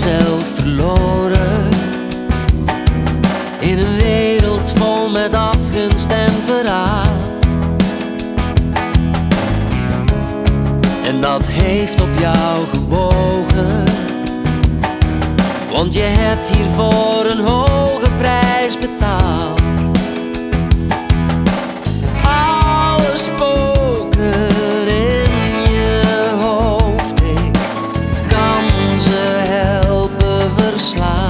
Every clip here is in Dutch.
jezelf verloren in een wereld vol met afgunst en verraad. En dat heeft op jou gebogen, want je hebt hiervoor een hoge prijs betaald. Alle spoken in je hoofd, ik kan ze helpen verslaan.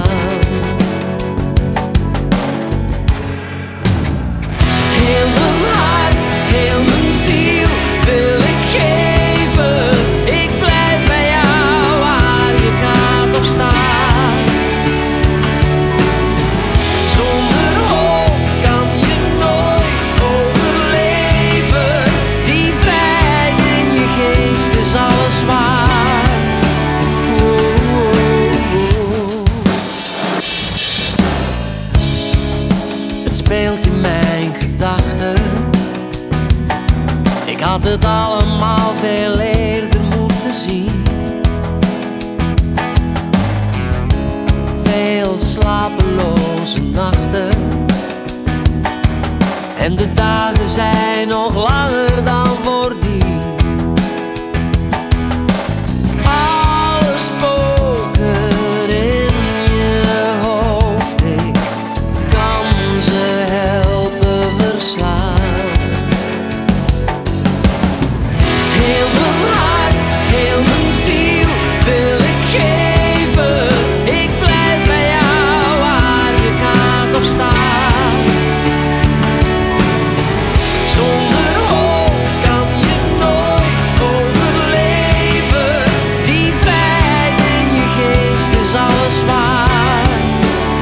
Heel mijn hart, heel mijn ziel wil ik geven. Ik blijf bij jou waar je gaat of staat. Zonder hoop kan je nooit overleven. Die vrijheid in je geest is alles waard. Het speelt in mijn gedachten. Ik had het allemaal veel eerder moeten zien. Veel slapeloze nachten en de dagen zijn nog langer dan voordien. Alle spoken in je hoofd, ik kan ze helpen verslaan. Heel mijn hart, heel mijn ziel wil ik geven. Ik blijf bij jou waar je gaat of staat. Zonder hoop kan je nooit overleven. Die vrijheid in je geest is alles waard.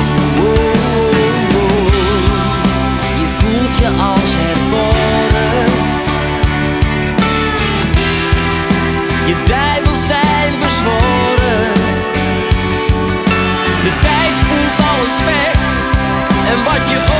Je voelt je als herboren. Je duivels zijn bezworen. De tijd spoelt alles weg en wat je